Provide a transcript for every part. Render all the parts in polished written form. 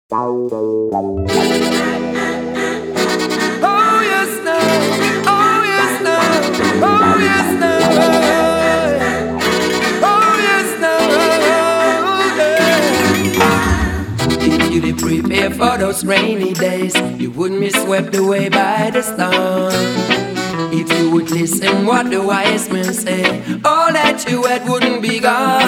yes, no. Oh, yes, no. Oh, yes, no. Oh, yes, no. Yeah. If you did prepare for those rainy days, you wouldn't be swept away by the storm. If you would listen what the wise men say, all that you had wouldn't be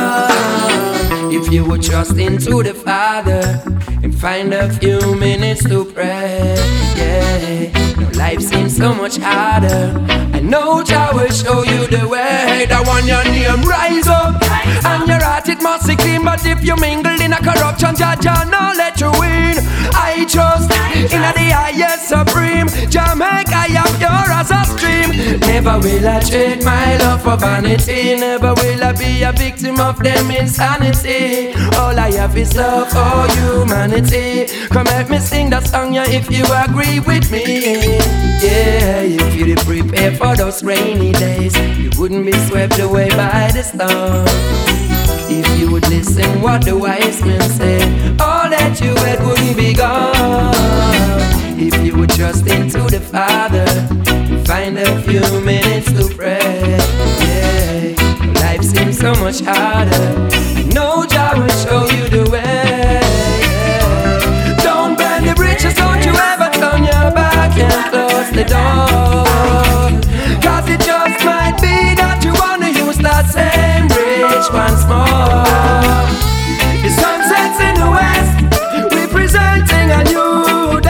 gone. If you would trust into the Father and find a few minutes to pray, yeah. No, life seems so much harder. I know Jah will show you the way. That one your name rise up, and your heart it must be clean. But if you mingle in a corruption, Jah no let you win. I trust in the highest supreme. Jah make I am pure as a stream. Never will I trade my love for vanity. Never will I be a victim of them insanity. All I have is love for humanity. Come let me sing that song, yeah, if you agree with me. Yeah, if you did prepare for those rainy days, you wouldn't be swept away by the storm. If you would listen what the wise men say, all that you had wouldn't be gone. If you would trust into the Father, find a few minutes to pray, yeah. Life seems so much harder. I know Jah will show you the way, yeah. Don't burn the bridges, don't you ever turn your back and close the door. Cause it just might be that you wanna use that same bridge once more. The sun sets in the west, representing a new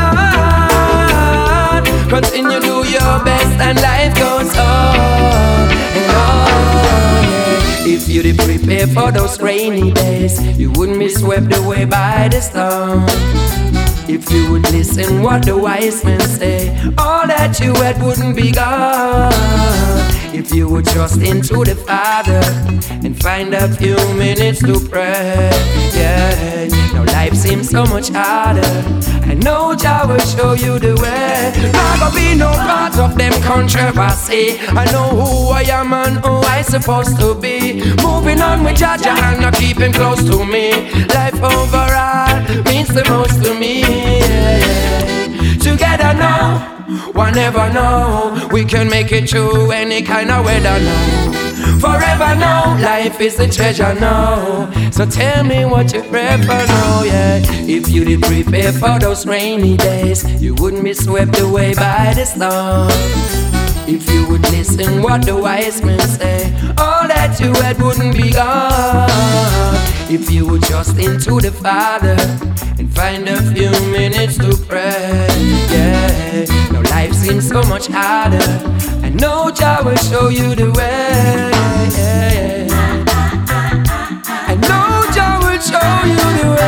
dawn. Continue do your best and life goes on and on, yeah. If you did prepare for those rainy days, you wouldn't be swept away by the storm. If you would listen what the wise men say, all that you had wouldn't be gone. If you would trust into the Father and find a few minutes to pray, yeah. Now life seems so much harder. I know Jah will show you the way. Not gonna be no part of them controversy. I know who I am and who I supposed to be. Moving on with Jah and not keep him close to me. Life overall means the most to me, yeah. Together now, one never know. We can make it through any kind of weather now. Forever now, life is a treasure now. So tell me what you prefer now, yeah. If you did prepare for those rainy days, you wouldn't be swept away by the storm. If you would listen what the wise men say, all that you had wouldn't be gone. If you would trust into the Father and find a few minutes to pray, yeah. Now life seems so much harder. I know Jah will show you the way, yeah. I know Jah will show you the way.